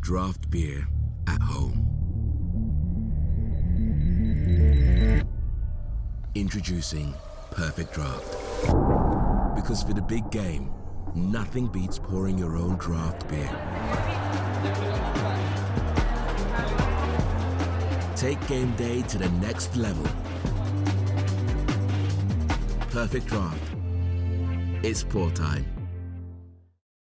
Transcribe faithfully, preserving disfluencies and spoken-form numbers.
draft beer at home. Introducing Perfect Draft. Because for the big game, nothing beats pouring your own draft beer. Take game day to the next level. Perfect Draft. It's pour time.